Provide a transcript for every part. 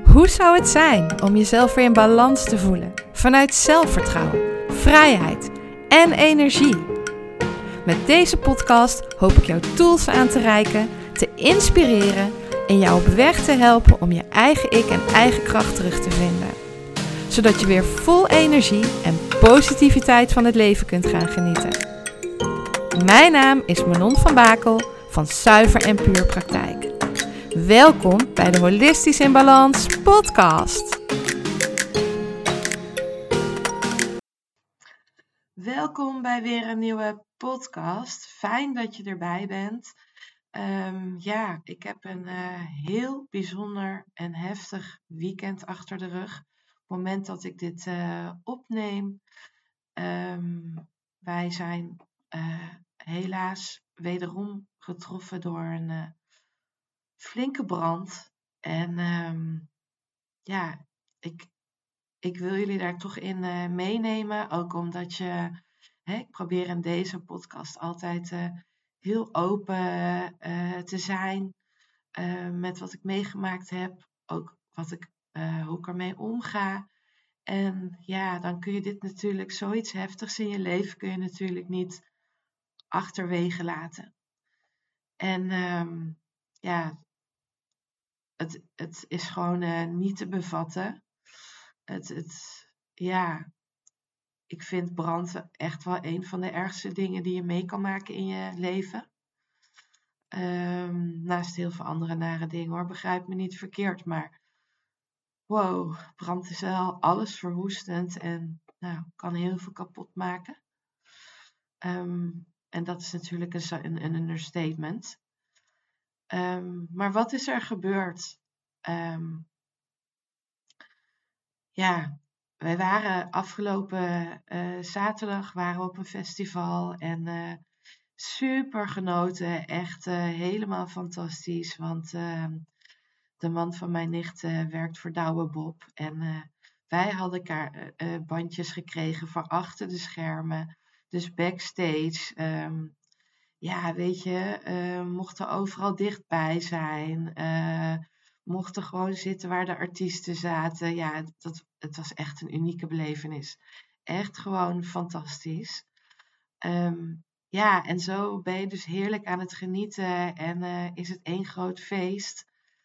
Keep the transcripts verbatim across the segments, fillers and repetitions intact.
Hoe zou het zijn om jezelf weer in balans te voelen? Vanuit zelfvertrouwen, vrijheid en energie. Met deze podcast hoop ik jou tools aan te reiken, te inspireren en jou op weg te helpen om je eigen ik en eigen kracht terug te vinden. Zodat je weer vol energie en positiviteit van het leven kunt gaan genieten. Mijn naam is Manon van Bakel van Zuiver en Puur Praktijk. Welkom bij de Holistisch in Balans podcast. Welkom bij weer een nieuwe podcast. Fijn dat je erbij bent. Um, ja, ik heb een uh, heel bijzonder en heftig weekend achter de rug. Op het moment dat ik dit uh, opneem. Um, wij zijn uh, helaas wederom getroffen door een uh, flinke brand. En um, ja, ik, ik wil jullie daar toch in uh, meenemen. Ook omdat je, hè, ik probeer in deze podcast altijd uh, heel open uh, te zijn. Uh, met wat ik meegemaakt heb. Ook wat ik, uh, hoe ik ermee omga. En ja, dan kun je dit natuurlijk, zoiets heftigs in je leven kun je natuurlijk niet achterwege laten. En um, ja, het, het is gewoon uh, niet te bevatten. Het, het, ja, ik vind brand echt wel een van de ergste dingen die je mee kan maken in je leven. Um, naast heel veel andere nare dingen hoor, begrijp me niet verkeerd. Maar wow, brand is wel alles verwoestend en nou, kan heel veel kapot maken. Um, en dat is natuurlijk een, een, een understatement. Um, maar wat is er gebeurd? Um, ja, wij waren afgelopen uh, zaterdag waren we op een festival en uh, super genoten. Echt uh, helemaal fantastisch. Want uh, de man van mijn nicht uh, werkt voor Douwe Bob. En uh, wij hadden elkaar uh, uh, bandjes gekregen voor achter de schermen. Dus backstage. Um, ja, weet je, uh, mochten overal dichtbij zijn. Uh, mochten gewoon zitten waar de artiesten zaten. Ja, dat, het was echt een unieke belevenis. Echt gewoon fantastisch. Um, ja, en zo ben je dus heerlijk aan het genieten. En uh, is het één groot feest.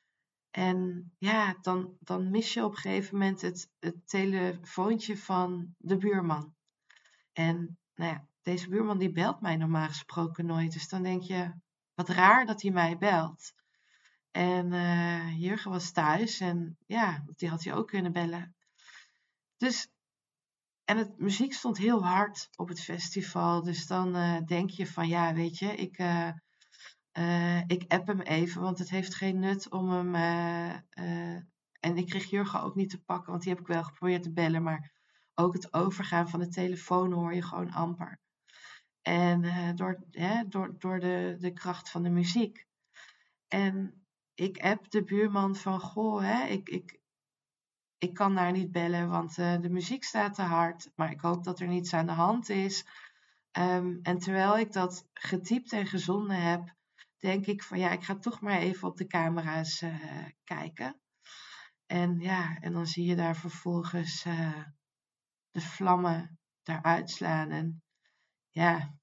En ja, dan, dan mis je op een gegeven moment het, het telefoontje van de buurman. En nou ja, deze buurman die belt mij normaal gesproken nooit. Dus dan denk je, wat raar dat hij mij belt. En uh, Jurgen was thuis en ja, die had hij ook kunnen bellen. Dus, en het muziek stond heel hard op het festival. Dus dan uh, denk je van ja, weet je, ik, uh, uh, ik app hem even. Want het heeft geen nut om hem... Uh, uh, en ik kreeg Jurgen ook niet te pakken, want die heb ik wel geprobeerd te bellen. Maar ook het overgaan van de telefoon hoor je gewoon amper. En uh, door, hè, door, door de, de kracht van de muziek. En ik app de buurman van, goh, hè, ik, ik, ik kan daar niet bellen, want uh, de muziek staat te hard. Maar ik hoop dat er niets aan de hand is. Um, en terwijl ik dat getypt en gezonden heb, denk ik van, ja, ik ga toch maar even op de camera's uh, kijken. En ja, en dan zie je daar vervolgens uh, de vlammen daaruit slaan. En ja...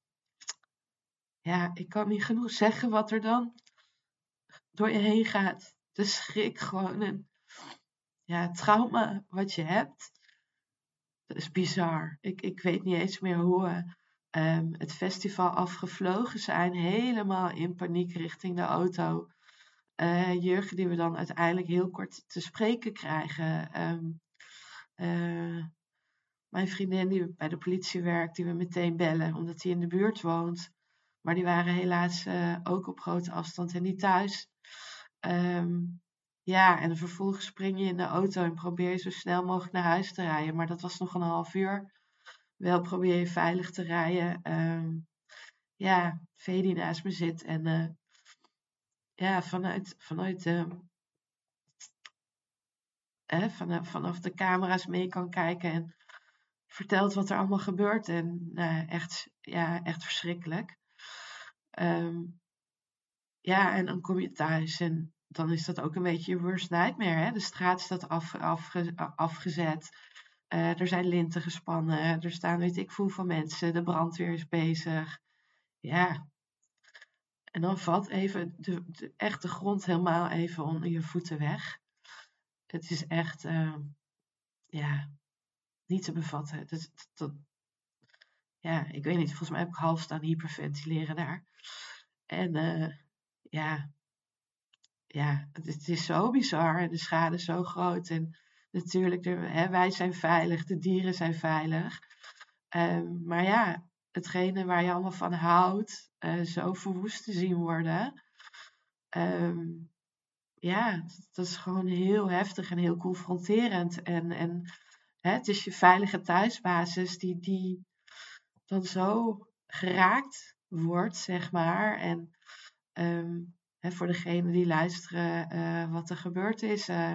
Ja, ik kan niet genoeg zeggen wat er dan door je heen gaat. De schrik gewoon en ja, het trauma wat je hebt. Dat is bizar. Ik, ik weet niet eens meer hoe we um, het festival afgevlogen zijn. Helemaal in paniek richting de auto. Uh, Jurgen die we dan uiteindelijk heel kort te spreken krijgen. Um, uh, mijn vriendin die bij de politie werkt, die we meteen bellen omdat hij in de buurt woont. Maar die waren helaas uh, ook op grote afstand en niet thuis. Um, ja, en vervolgens spring je in de auto en probeer je zo snel mogelijk naar huis te rijden. Maar dat was nog een half uur. Wel probeer je veilig te rijden. Um, ja, Vee die naast me zit. En uh, ja, vanuit, vanuit uh, eh, vanaf, vanaf de camera's mee kan kijken. En vertelt wat er allemaal gebeurt. En uh, echt, ja, echt verschrikkelijk. Um, Ja, en dan kom je thuis en dan is dat ook een beetje je worst nightmare. Hè? De straat staat af, afge, afgezet. Uh, er zijn linten gespannen. Er staan weet ik veel van mensen. De brandweer is bezig. Ja. En dan valt even de, de, echt de grond helemaal even onder je voeten weg. Het is echt, uh, ja, niet te bevatten. Dat, dat, dat, ja, ik weet niet. Volgens mij heb ik half staan hyperventileren daar. En uh, ja, ja, het, het is zo bizar en de schade is zo groot. En natuurlijk, de, hè, wij zijn veilig, de dieren zijn veilig. Um, maar ja, hetgene waar je allemaal van houdt, uh, zo verwoest te zien worden. Um, ja, dat is gewoon heel heftig en heel confronterend. En, en hè, het is je veilige thuisbasis die, die dan zo geraakt wordt, zeg maar. En um, hè, voor degenen die luisteren uh, wat er gebeurd is. Uh,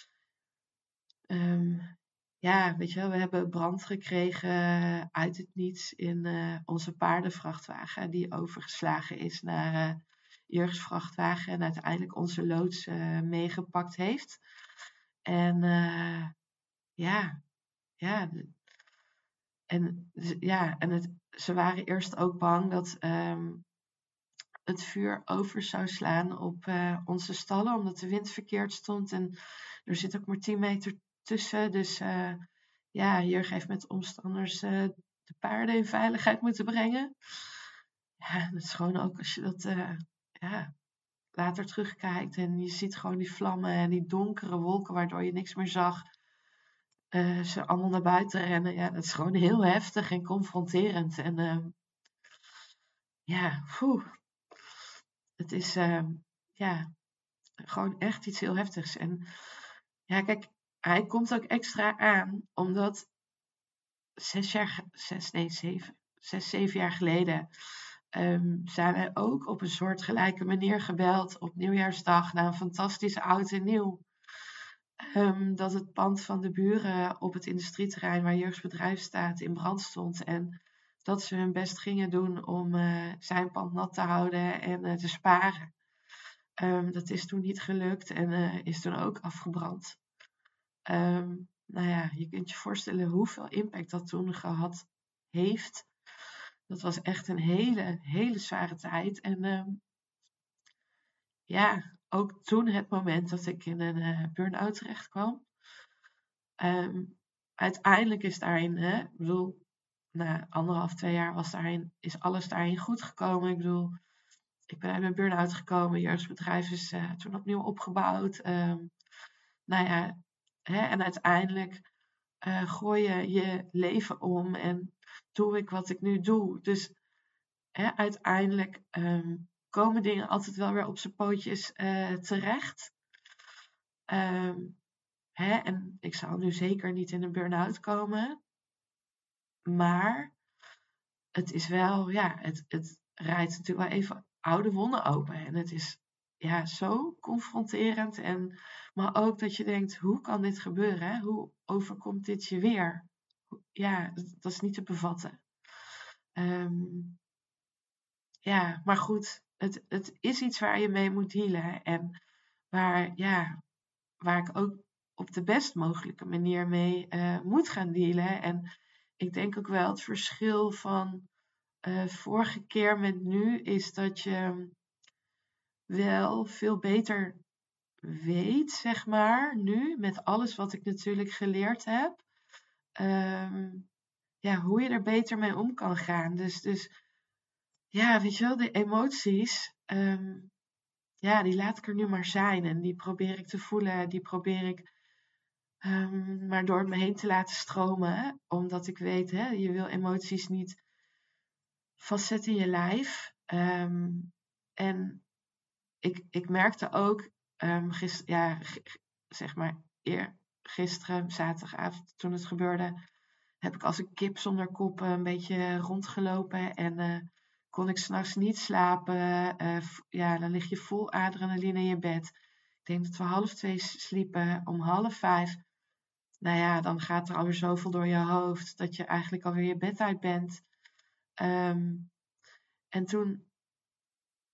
um, ja, weet je wel, we hebben brand gekregen uit het niets in uh, onze paardenvrachtwagen. Die overgeslagen is naar uh, Jurgs vrachtwagen. En uiteindelijk onze loods uh, meegepakt heeft. En uh, ja, ja. En, ja, en het, ze waren eerst ook bang dat um, het vuur over zou slaan op uh, onze stallen, omdat de wind verkeerd stond. En er zit ook maar tien meter tussen. Dus uh, ja, Jurgen heeft met omstanders uh, de paarden in veiligheid moeten brengen. Ja, dat is gewoon ook als je dat uh, ja, later terugkijkt en je ziet gewoon die vlammen en die donkere wolken waardoor je niks meer zag. Uh, ze allemaal naar buiten rennen. Ja, dat is gewoon heel heftig en confronterend. En uh, ja, poeh. Het is uh, ja, gewoon echt iets heel heftigs. En ja, kijk, hij komt ook extra aan, omdat zes jaar, zes, nee, zeven, zes, zeven jaar geleden um, zijn wij ook op een soortgelijke manier gebeld op nieuwjaarsdag na een fantastische oud en nieuw. Um, dat het pand van de buren op het industrieterrein waar Jurgs bedrijf staat in brand stond. En dat ze hun best gingen doen om uh, zijn pand nat te houden en uh, te sparen. Um, dat is toen niet gelukt en uh, is toen ook afgebrand. Um, nou ja, je kunt je voorstellen hoeveel impact dat toen gehad heeft. Dat was echt een hele, hele zware tijd. En um, ja, ook toen het moment dat ik in een uh, burn-out terecht kwam. Um, uiteindelijk is daarin, hè, ik bedoel, na anderhalf, twee jaar was daarin, is alles daarin goed gekomen. Ik bedoel, ik ben uit mijn burn-out gekomen. Jurgs bedrijf is uh, toen opnieuw opgebouwd. Um, nou ja, hè, en uiteindelijk uh, gooi je je leven om en doe ik wat ik nu doe. Dus hè, uiteindelijk um, komen dingen altijd wel weer op zijn pootjes uh, terecht. Um, hè, en ik zal nu zeker niet in een burn-out komen. Maar het is wel, ja, het, het rijdt natuurlijk wel even oude wonden open. En het is ja, zo confronterend. En, maar ook dat je denkt, hoe kan dit gebeuren? Hè? Hoe overkomt dit je weer? Ja, dat, dat is niet te bevatten. Um, ja, maar goed, het, het is iets waar je mee moet dealen. En waar, ja, waar ik ook op de best mogelijke manier mee uh, moet gaan dealen. En ik denk ook wel het verschil van uh, vorige keer met nu is dat je wel veel beter weet, zeg maar, nu met alles wat ik natuurlijk geleerd heb. Um, ja, hoe je er beter mee om kan gaan. Dus, dus ja, weet je wel, de emoties, um, ja, die laat ik er nu maar zijn. En die probeer ik te voelen, die probeer ik um, maar door me heen te laten stromen. Omdat ik weet, hè, je wil emoties niet vastzetten in je lijf. Um, en ik, ik merkte ook, um, gister, ja, g- zeg maar, eer, gisteren, zaterdagavond, toen het gebeurde, heb ik als een kip zonder kop een beetje rondgelopen en uh, kon ik s'nachts niet slapen. Uh, ja, dan lig je vol adrenaline in je bed. Ik denk dat we half twee sliepen, om half vijf. Nou ja, dan gaat er alweer zoveel door je hoofd dat je eigenlijk alweer je bed uit bent. Um, en toen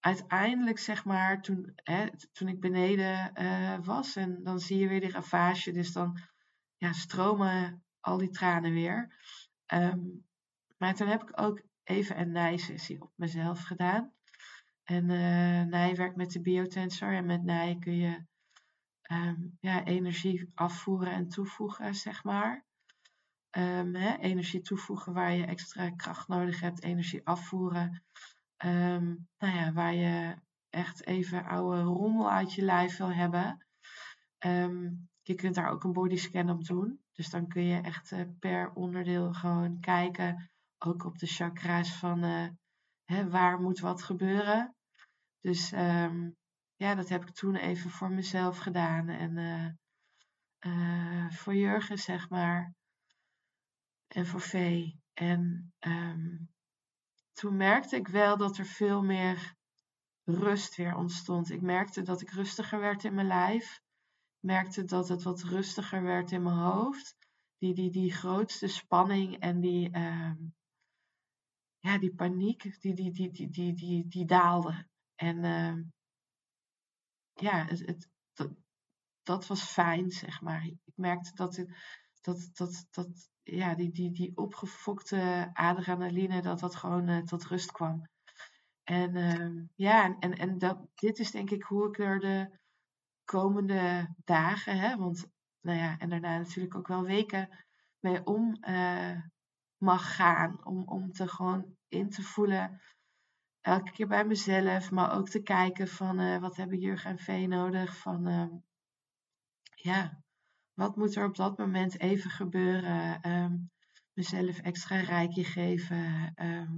uiteindelijk, zeg maar, toen, hè, t- toen ik beneden eh, was, en dan zie je weer die ravage, dus dan ja, stromen al die tranen weer. Ehm, maar toen heb ik ook even een nijsessie op mezelf gedaan. En eh nij werkt met de biotensor. En met nij kun je ehm, ja, energie afvoeren en toevoegen, zeg maar. Ehm, hè, energie toevoegen waar je extra kracht nodig hebt. Energie afvoeren. Ehm, nou ja, waar je echt even oude rommel uit je lijf wil hebben. Ehm, je kunt daar ook een bodyscan op doen. Dus dan kun je echt eh, per onderdeel gewoon kijken. Ook op de chakra's van eh, hè, waar moet wat gebeuren. Dus ehm, ja, dat heb ik toen even voor mezelf gedaan. En eh, eh, voor Jurgen, zeg maar. En voor Vee. En ehm, toen merkte ik wel dat er veel meer rust weer ontstond. Ik merkte dat ik rustiger werd in mijn lijf. Ik merkte dat het wat rustiger werd in mijn hoofd. Die, die, die grootste spanning en die, ehm, ja, die paniek, die, die, die, die, die, die, die daalde. En ehm, ja, het, het, dat, dat was fijn, zeg maar. Ik merkte dat, het, dat, dat, dat ja, die, die, die opgefokte adrenaline, dat dat gewoon eh, tot rust kwam. En ehm, ja, en, en, en dat, dit is denk ik hoe ik er de komende dagen, hè, want nou ja, en daarna natuurlijk ook wel weken mee om eh, mag gaan. Om, om te gewoon in te voelen, elke keer bij mezelf, maar ook te kijken van eh, wat hebben Jurgen en Vee nodig. Van ehm, ja, wat moet er op dat moment even gebeuren? Ehm, mezelf extra rijkje geven. ehm,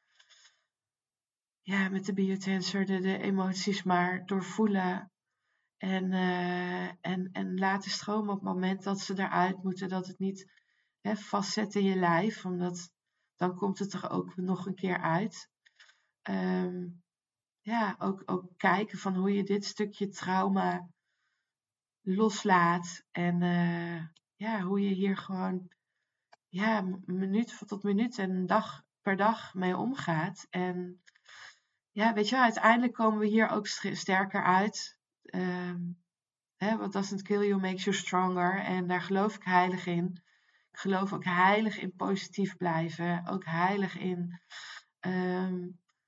ja, met de biotensor de, de emoties maar doorvoelen. En, eh, en, en laten stromen op het moment dat ze eruit moeten. Dat het niet hè, vastzet in je lijf. Omdat dan komt het er ook nog een keer uit. Ehm, ja, ook, ook kijken van hoe je dit stukje trauma loslaat. En eh, ja, hoe je hier gewoon ja, m- minuut tot minuut en dag per dag mee omgaat. En ja, weet je wel, uiteindelijk komen we hier ook st- sterker uit. Ehm, hè, what doesn't kill you makes you stronger. En daar geloof ik heilig in. Ik geloof ook heilig in positief blijven. Ook heilig in, ehm,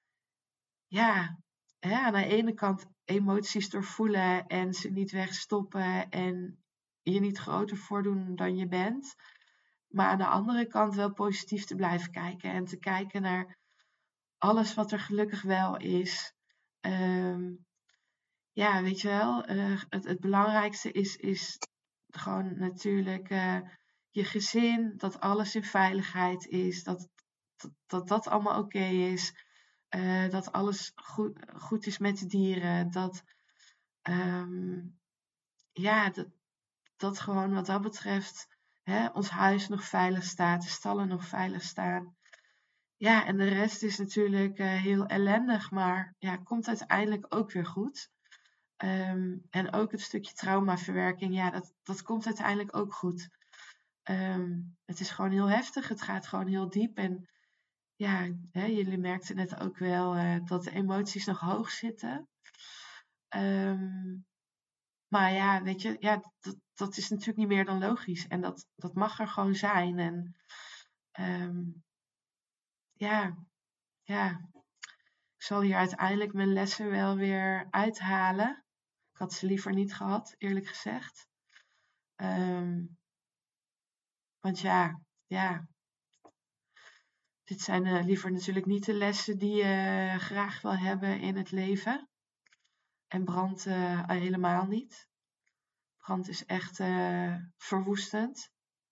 ja, hè, aan de ene kant emoties doorvoelen en ze niet wegstoppen en je niet groter voordoen dan je bent. Maar aan de andere kant wel positief te blijven kijken en te kijken naar alles wat er gelukkig wel is. Ehm, ja, weet je wel, eh, het, het belangrijkste is, is gewoon natuurlijk eh, je gezin, dat alles in veiligheid is, dat dat, dat, dat allemaal oké is, eh, dat alles goed, goed is met de dieren, dat, ehm, ja, dat, dat gewoon wat dat betreft hè, ons huis nog veilig staat, de stallen nog veilig staan. Ja, en de rest is natuurlijk eh, heel ellendig, maar ja, komt uiteindelijk ook weer goed. Ehm, en ook het stukje traumaverwerking, ja, dat, dat komt uiteindelijk ook goed. Ehm, het is gewoon heel heftig, het gaat gewoon heel diep. En ja, hè, jullie merkten net ook wel eh, dat de emoties nog hoog zitten. Ehm, maar ja, weet je, ja, dat, dat is natuurlijk niet meer dan logisch. En dat, dat mag er gewoon zijn. En ehm, ja, ja, ik zal hier uiteindelijk mijn lessen wel weer uithalen. Ik had ze liever niet gehad, eerlijk gezegd. Ehm, want ja, ja, dit zijn eh, liever natuurlijk niet de lessen die je graag wil hebben in het leven. En brand eh, helemaal niet. Brand is echt eh, verwoestend.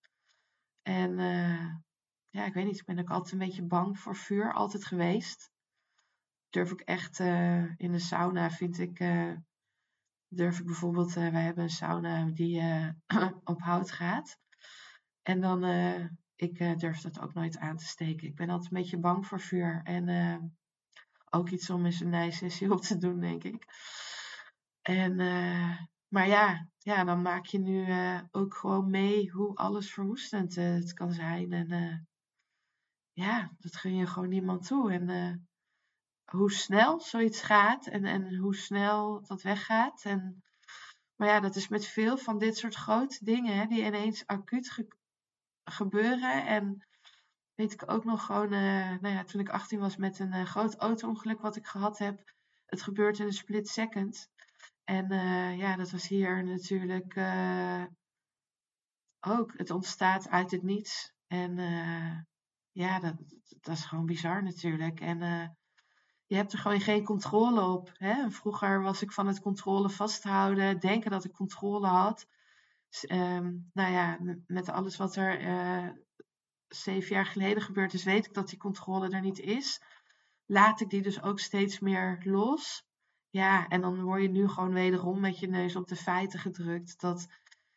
En eh, ja, ik weet niet, ik ben ook altijd een beetje bang voor vuur, altijd geweest. Durf ik echt eh, in de sauna, vind ik, eh, durf ik bijvoorbeeld, uh, wij hebben een sauna die uh, op hout gaat. En dan, uh, ik uh, durf dat ook nooit aan te steken. Ik ben altijd een beetje bang voor vuur. En uh, ook iets om eens een nijsessie op te doen, denk ik. En, uh, maar ja, ja, dan maak je nu uh, ook gewoon mee hoe alles verwoestend uh, het kan zijn. En uh, ja, dat gun je gewoon niemand toe. En uh, hoe snel zoiets gaat en, en hoe snel dat weggaat. En, maar ja, dat is met veel van dit soort grote dingen, hè, die ineens acuut ge- gebeuren. En weet ik ook nog gewoon, eh, nou ja, toen ik achttien was met een eh, groot auto-ongeluk wat ik gehad heb. Het gebeurt in een split second. En eh, ja, dat was hier natuurlijk eh, ook. Het ontstaat uit het niets. En eh, ja, dat, dat is gewoon bizar natuurlijk. En eh, je hebt er gewoon geen controle op. Hè? Vroeger was ik van het controle vasthouden, denken dat ik controle had. Dus, ehm, nou ja, m- met alles wat er eh, zeven jaar geleden gebeurd is, weet ik dat die controle er niet is. Laat ik die dus ook steeds meer los. Ja, en dan word je nu gewoon wederom met je neus op de feiten gedrukt. Dat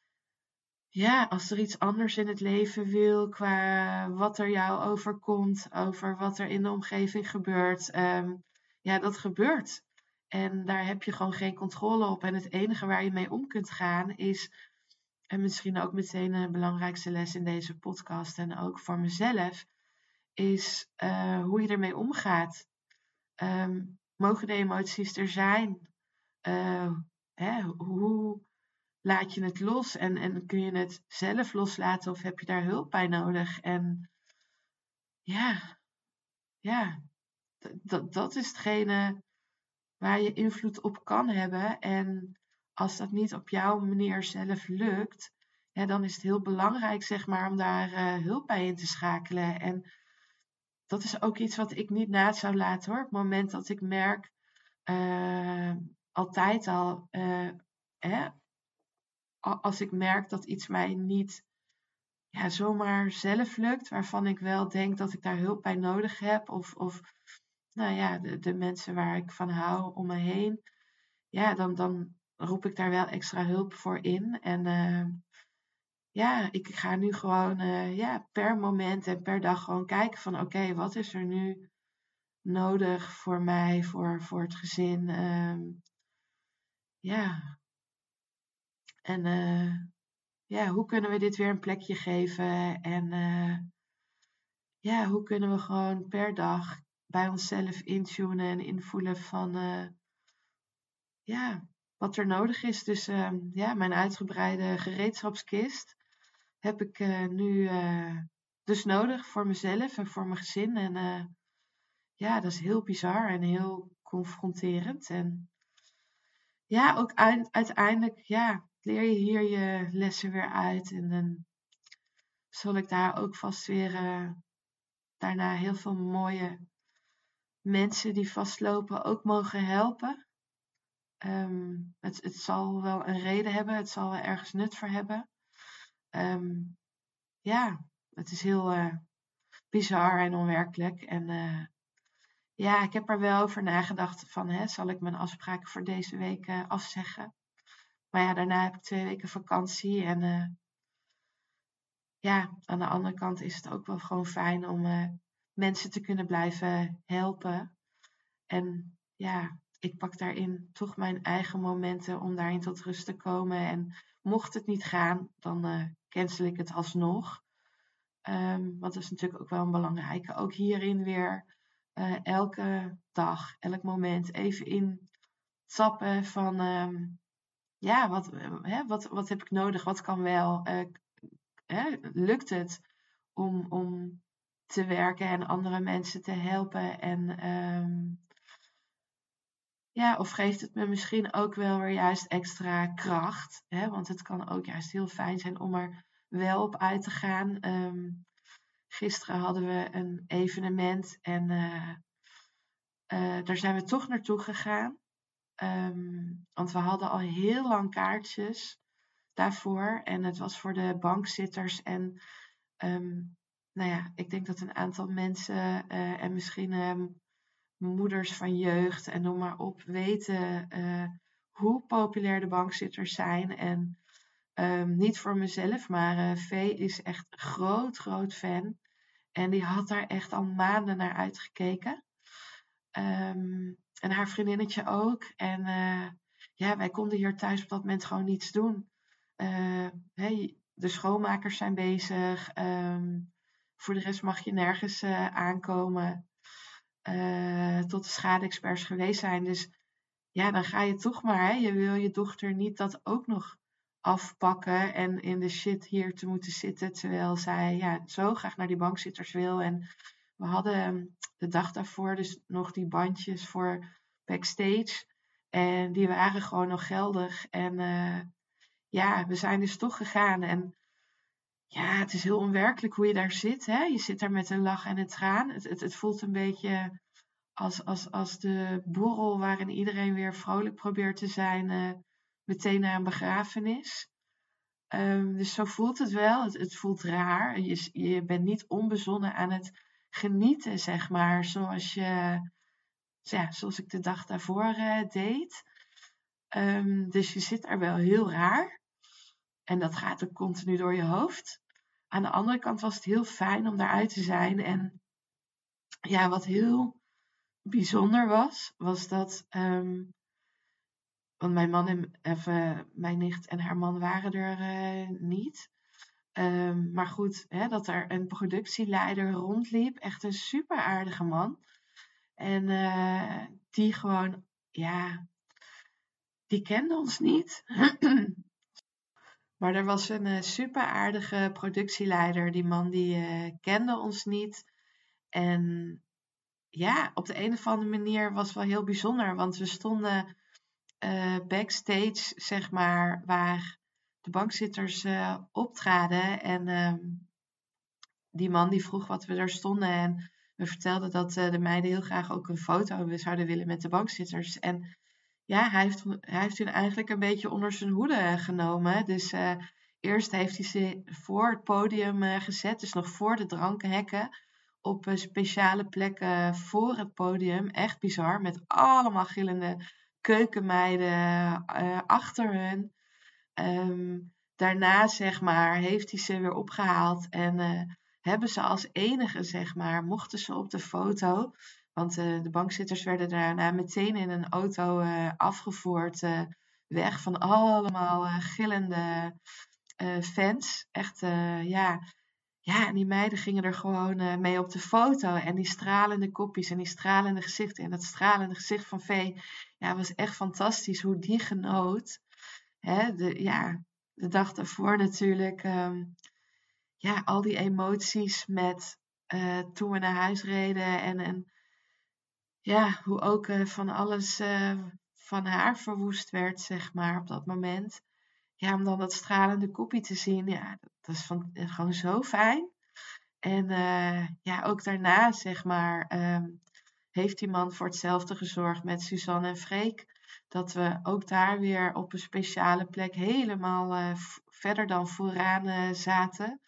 ja, als er iets anders in het leven wil, qua wat er jou overkomt, over wat er in de omgeving gebeurt, ehm, ja, dat gebeurt. En daar heb je gewoon geen controle op. En het enige waar je mee om kunt gaan is, en misschien ook meteen een belangrijkste les in deze podcast en ook voor mezelf, is eh, hoe je ermee omgaat. Ehm, mogen de emoties er zijn? Eh, hè, hoe laat je het los en, en kun je het zelf loslaten of heb je daar hulp bij nodig? En ja, ja, d- dat, dat is hetgene waar je invloed op kan hebben. En als dat niet op jouw manier zelf lukt, ja, dan is het heel belangrijk, zeg maar, om daar eh, hulp bij in te schakelen. En dat is ook iets wat ik niet na zou laten hoor. Op het moment dat ik merk, eh, altijd al, eh, hè, a- als ik merk dat iets mij niet ja, zomaar zelf lukt, waarvan ik wel denk dat ik daar hulp bij nodig heb. Of, of nou ja, de, de mensen waar ik van hou om me heen. Ja, dan, dan roep ik daar wel extra hulp voor in. En eh, ja, ik ga nu gewoon eh, ja, per moment en per dag gewoon kijken van oké, wat is er nu nodig voor mij, voor, voor het gezin. Ehm, ja, en eh, ja, hoe kunnen we dit weer een plekje geven? En eh, ja, hoe kunnen we gewoon per dag bij onszelf intunen en invoelen van eh, ja, wat er nodig is. Dus ehm, ja, mijn uitgebreide gereedschapskist heb ik eh, nu eh, dus nodig voor mezelf en voor mijn gezin. En eh, ja, dat is heel bizar en heel confronterend. En ja, ook uite- uiteindelijk ja, leer je hier je lessen weer uit. En dan zal ik daar ook vast weer eh, daarna heel veel mooie mensen die vastlopen ook mogen helpen. Ehm, het, het zal wel een reden hebben, het zal wel ergens nut voor hebben. Ehm, ja, het is heel eh, bizar en onwerkelijk. En eh, ja, ik heb er wel over nagedacht van, hè, zal ik mijn afspraken voor deze week eh, afzeggen? Maar ja, daarna heb ik twee weken vakantie. En eh, ja, aan de andere kant is het ook wel gewoon fijn om eh, mensen te kunnen blijven helpen. En ja, ik pak daarin toch mijn eigen momenten om daarin tot rust te komen. En mocht het niet gaan, dan eh, cancel ik het alsnog. Ehm, want dat is natuurlijk ook wel een belangrijke. Ook hierin weer eh, elke dag, elk moment even in tappen van ehm, ja, wat, eh, hè, wat, wat heb ik nodig? Wat kan wel? Eh, hè, lukt het om, om te werken en andere mensen te helpen? En ehm, ja, of geeft het me misschien ook wel weer juist extra kracht? Hè? Want het kan ook juist heel fijn zijn om er wel op uit te gaan. Ehm, gisteren hadden we een evenement en eh, eh, daar zijn we toch naartoe gegaan. Ehm, want we hadden al heel lang kaartjes daarvoor. En het was voor de bankzitters. En ehm, nou ja, ik denk dat een aantal mensen eh, en misschien ehm, moeders van jeugd en noem maar op weten eh, hoe populair de bankzitters zijn. En ehm, niet voor mezelf, maar eh Vee is echt een groot, groot fan. En die had daar echt al maanden naar uitgekeken. Ehm, en haar vriendinnetje ook. En eh, ja, wij konden hier thuis op dat moment gewoon niets doen. Eh, hey, de schoonmakers zijn bezig. Ehm, voor de rest mag je nergens eh, aankomen. uh, tot de schade-experts geweest zijn. Dus ja, dan ga je toch maar. Hè? Je wil je dochter niet dat ook nog afpakken en in de shit hier te moeten zitten. Terwijl zij ja, zo graag naar die bankzitters wil. En we hadden de dag daarvoor dus nog die bandjes voor backstage. En die waren gewoon nog geldig. En uh, ja, we zijn dus toch gegaan. En ja, het is heel onwerkelijk hoe je daar zit. Hè? Je zit daar met een lach en een traan. Het, het, het voelt een beetje als, als, als de borrel waarin iedereen weer vrolijk probeert te zijn. Uh, meteen na een begrafenis. Um, dus zo voelt het wel. Het, het voelt raar. Je, je bent niet onbezonnen aan het genieten, zeg maar. Zoals, je, ja, zoals ik de dag daarvoor uh, deed. Um, dus je zit daar wel heel raar. En dat gaat ook continu door je hoofd. Aan de andere kant was het heel fijn om daaruit te zijn. En ja, wat heel bijzonder was, was dat... Um, want mijn man en even, mijn nicht en haar man waren er uh, niet. Um, maar goed, hè, dat er een productieleider rondliep. Echt een super aardige man. En uh, die gewoon, ja, die kende ons niet. Maar er was een uh, super aardige productieleider. Die man die uh, kende ons niet. En ja, op de een of andere manier was het wel heel bijzonder. Want we stonden uh, backstage, zeg maar, waar de bankzitters uh, optraden. En um, die man die vroeg wat we er stonden. En we vertelden dat uh, de meiden heel graag ook een foto zouden willen met de bankzitters. En ja, hij heeft, hij heeft hun eigenlijk een beetje onder zijn hoede genomen. Dus uh, eerst heeft hij ze voor het podium uh, gezet. Dus nog voor de drankenhekken. Op uh, speciale plekken voor het podium. Echt bizar. Met allemaal gillende keukenmeiden uh, achter hun. Um, daarna, zeg maar, heeft hij ze weer opgehaald. En uh, hebben ze als enige, zeg maar, mochten ze op de foto. Want uh, de bankzitters werden daarna meteen in een auto uh, afgevoerd. Uh, weg van allemaal uh, gillende uh, fans. Echt, uh, ja. Ja, en die meiden gingen er gewoon uh, mee op de foto. En die stralende kopjes en die stralende gezichten. En dat stralende gezicht van Vee. Ja, was echt fantastisch hoe die genoot. Hè, de, ja, de dag daarvoor natuurlijk. Um, ja, al die emoties met uh, toen we naar huis reden. En, en ja, hoe ook uh, van alles uh, van haar verwoest werd, zeg maar, op dat moment. Ja, om dan dat stralende koppie te zien. Ja, dat is van, gewoon zo fijn. En uh, ja, ook daarna, zeg maar, um, heeft die man voor hetzelfde gezorgd met Suzanne en Freek. Dat we ook daar weer op een speciale plek helemaal uh, v- verder dan vooraan uh, zaten.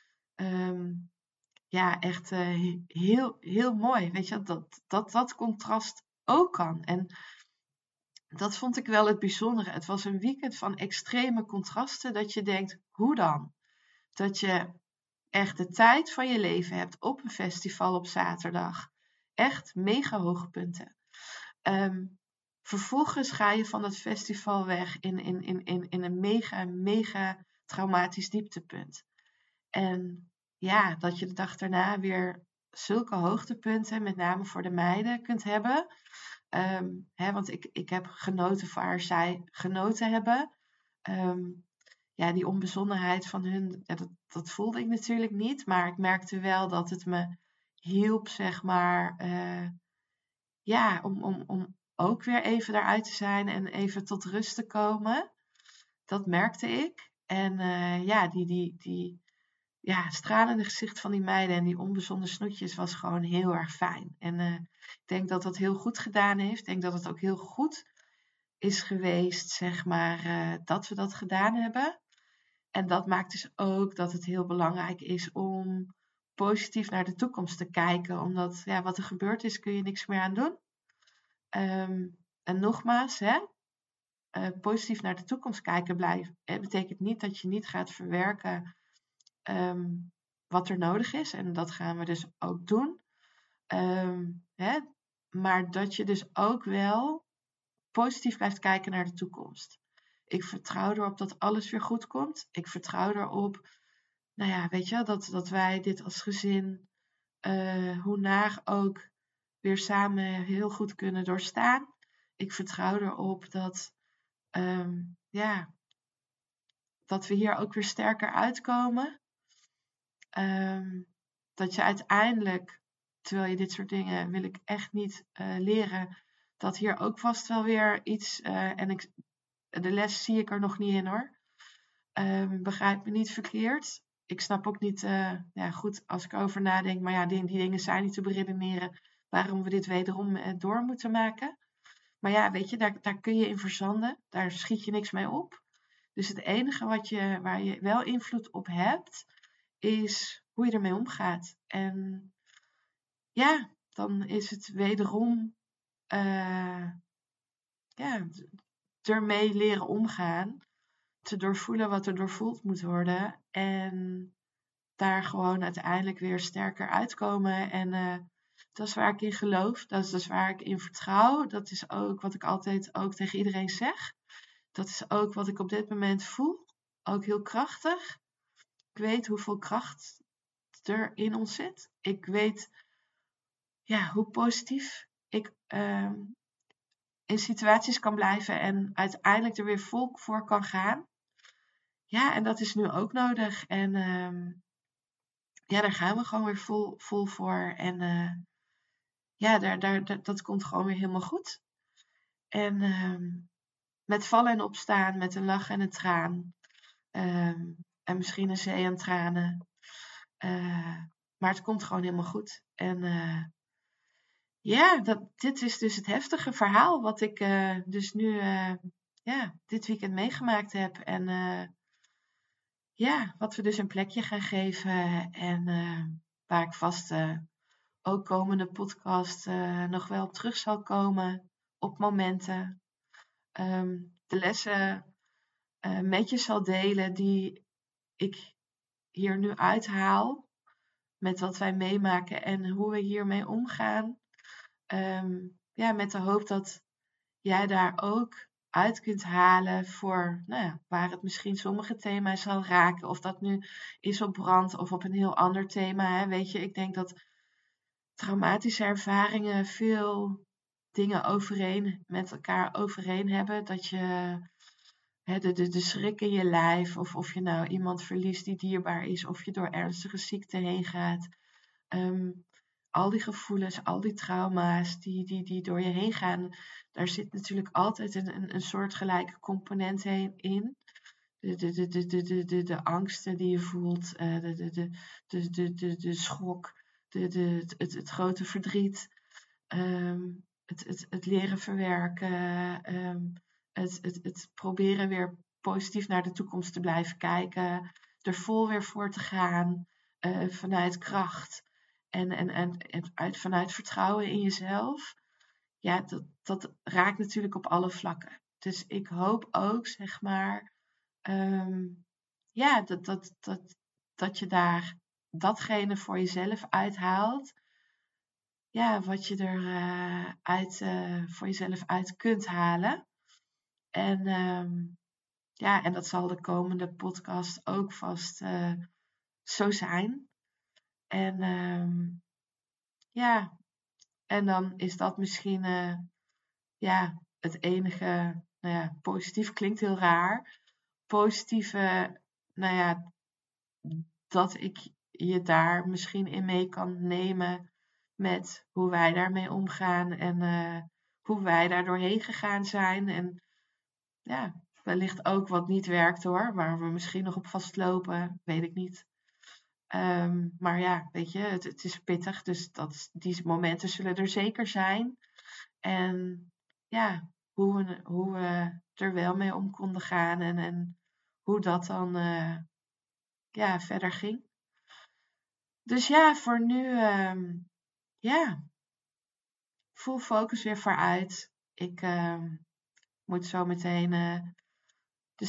Um, ja, echt uh, heel, heel mooi. Weet je, dat, dat dat contrast ook kan. En dat vond ik wel het bijzondere. Het was een weekend van extreme contrasten. Dat je denkt, hoe dan? Dat je echt de tijd van je leven hebt op een festival op zaterdag. Echt mega hoogtepunten. Um, vervolgens ga je van het festival weg in, in, in, in, in een mega, mega traumatisch dieptepunt. En ja, dat je de dag daarna weer zulke hoogtepunten, met name voor de meiden, kunt hebben. Um, hè, want ik, ik heb genoten waar zij genoten hebben. Um, ja, die onbezonnenheid van hun, ja, dat, dat voelde ik natuurlijk niet. Maar ik merkte wel dat het me hielp, zeg maar, uh, ja, om, om, om ook weer even daaruit te zijn en even tot rust te komen. Dat merkte ik. En uh, ja, die, die, die ja, stralende gezicht van die meiden en die onbezonnen snoetjes was gewoon heel erg fijn. En uh, ik denk dat dat heel goed gedaan heeft. Ik denk dat het ook heel goed is geweest, zeg maar, uh, dat we dat gedaan hebben. En dat maakt dus ook dat het heel belangrijk is om positief naar de toekomst te kijken. Omdat ja, wat er gebeurd is, kun je niks meer aan doen. Um, en nogmaals, hè, uh, positief naar de toekomst kijken blijft. Het betekent niet dat je niet gaat verwerken um, wat er nodig is. En dat gaan we dus ook doen. Um, hè, maar dat je dus ook wel positief blijft kijken naar de toekomst. Ik vertrouw erop dat alles weer goed komt. Ik vertrouw erop, nou ja, weet je, dat, dat wij dit als gezin, uh, hoe naar ook, weer samen heel goed kunnen doorstaan. Ik vertrouw erop dat, um, ja, dat we hier ook weer sterker uitkomen. Um, dat je uiteindelijk, terwijl je dit soort dingen wil ik echt niet uh, leren, dat hier ook vast wel weer iets, uh, en ik, de les zie ik er nog niet in hoor. Um, begrijp me niet verkeerd. Ik snap ook niet, uh, ja goed, als ik over nadenk, maar ja, die, die dingen zijn niet te beredeneren waarom we dit wederom uh, door moeten maken. Maar ja, weet je, daar, daar kun je in verzanden. Daar schiet je niks mee op. Dus het enige wat je, waar je wel invloed op hebt, is hoe je ermee omgaat. En ja, dan is het wederom uh, ja, ermee leren omgaan. Te doorvoelen wat er doorvoeld moet worden. En daar gewoon uiteindelijk weer sterker uitkomen. En uh, dat is waar ik in geloof. Dat is dus waar ik in vertrouw. Dat is ook wat ik altijd ook tegen iedereen zeg. Dat is ook wat ik op dit moment voel. Ook heel krachtig. Ik weet hoeveel kracht er in ons zit. Ik weet ja, hoe positief ik uh, in situaties kan blijven. En uiteindelijk er weer vol voor kan gaan. Ja, en dat is nu ook nodig. En uh, ja, daar gaan we gewoon weer vol, vol voor. En uh, ja, daar, daar, daar, dat komt gewoon weer helemaal goed. En uh, met vallen en opstaan, met een lach en een traan. Uh, en misschien een zee aan tranen. Uh, maar het komt gewoon helemaal goed. En uh, ja, dat, dit is dus het heftige verhaal wat ik uh, dus nu uh, ja, dit weekend meegemaakt heb. En uh, ja, wat we dus een plekje gaan geven. En uh, waar ik vast uh, ook komende podcast uh, nog wel op terug zal komen. Op momenten. Um, de lessen uh, met je zal delen die ik hier nu uithaal. Met wat wij meemaken en hoe we hiermee omgaan. Um, ja, met de hoop dat jij daar ook uit kunt halen voor, nou ja, waar het misschien sommige thema's zal raken. Of dat nu is op brand of op een heel ander thema. Hè. Weet je, ik denk dat traumatische ervaringen veel dingen overeen, met elkaar overeen hebben. Dat je hè, de, de, de schrik in je lijf, of of je nou iemand verliest die dierbaar is, of je door ernstige ziekte heen gaat. Um, al die gevoelens, al die trauma's die, die, die door je heen gaan, daar zit natuurlijk altijd een, een, een soortgelijke component heen in. De, de, de, de, de, de, de, de angsten die je voelt, uh, de, de, de, de, de, de, de schok, de, de, het, het grote verdriet, um, het, het, het leren verwerken, um, het, het, het proberen weer positief naar de toekomst te blijven kijken, er vol weer voor te gaan, uh, vanuit kracht en, en, en, en uit, vanuit vertrouwen in jezelf. Ja, dat, dat raakt natuurlijk op alle vlakken. Dus ik hoop ook, zeg maar, um, ja, dat, dat, dat, dat je daar datgene voor jezelf uithaalt. Ja, wat je er uh, uit, uh, voor jezelf uit kunt halen. En um, ja, en dat zal de komende podcast ook vast uh, zo zijn. En um, ja, en dan is dat misschien uh, ja, het enige, nou ja, positief klinkt heel raar. Positieve, nou ja, dat ik je daar misschien in mee kan nemen met hoe wij daarmee omgaan en uh, hoe wij daar doorheen gegaan zijn. En ja, wellicht ook wat niet werkt hoor, waar we misschien nog op vastlopen, weet ik niet. Um, maar ja, weet je, het, het is pittig, dus dat, die momenten zullen er zeker zijn. En ja, hoe we, hoe we er wel mee om konden gaan en, en hoe dat dan uh, ja, verder ging. Dus ja, voor nu, um, ja, full focus weer vooruit. Ik um, moet zo meteen uh, de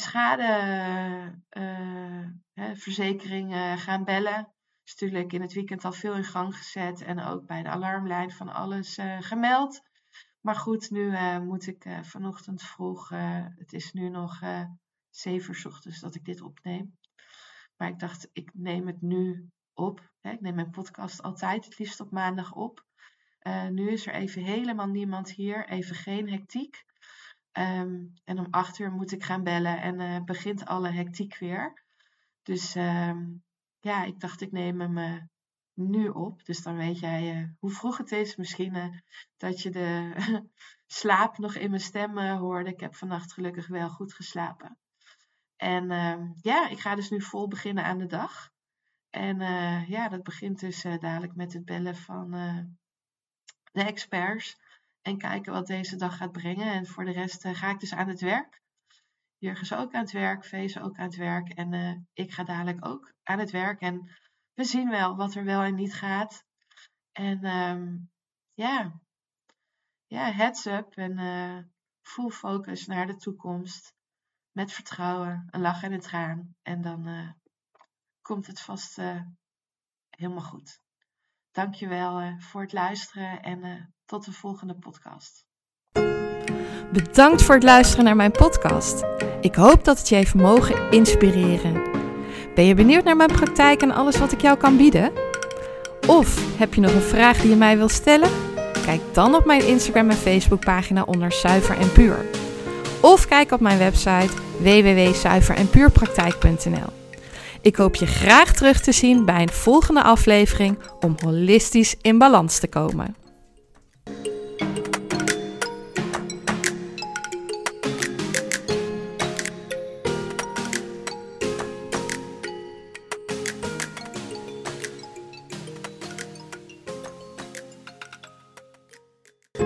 schadeverzekering uh, uh, gaan bellen. Is natuurlijk in het weekend al veel in gang gezet en ook bij de alarmlijn van alles uh, gemeld. Maar goed, nu uh, moet ik uh, vanochtend vroeg, uh, het is nu nog uh, zeven uur 's ochtends dat ik dit opneem. Maar ik dacht, ik neem het nu op. Hè? Ik neem mijn podcast altijd het liefst op maandag op. Uh, nu is er even helemaal niemand hier. Even geen hectiek. Um, en om acht uur moet ik gaan bellen. En uh, begint alle hectiek weer. Dus um, ja, ik dacht ik neem hem uh, nu op. Dus dan weet jij uh, hoe vroeg het is. Misschien uh, dat je de slaap nog in mijn stem uh, hoorde. Ik heb vannacht gelukkig wel goed geslapen. En uh, ja, ik ga dus nu vol beginnen aan de dag. En uh, ja, dat begint dus uh, dadelijk met het bellen van uh, de experts. En kijken wat deze dag gaat brengen. En voor de rest uh, ga ik dus aan het werk. Jurgen is ook aan het werk, Vee is ook aan het werk. En uh, ik ga dadelijk ook aan het werk. En we zien wel wat er wel en niet gaat. En um, ja, ja, heads up en uh, full focus naar de toekomst. Met vertrouwen, een lach en een traan. En dan uh, komt het vast uh, helemaal goed. Dankjewel uh, voor het luisteren en uh, tot de volgende podcast. Bedankt voor het luisteren naar mijn podcast. Ik hoop dat het je heeft mogen inspireren. Ben je benieuwd naar mijn praktijk en alles wat ik jou kan bieden? Of heb je nog een vraag die je mij wilt stellen? Kijk dan op mijn Instagram en Facebook pagina onder Zuiver en Puur. Of kijk op mijn website w w w punt zuiver en puur praktijk punt n l. Ik hoop je graag terug te zien bij een volgende aflevering om holistisch in balans te komen.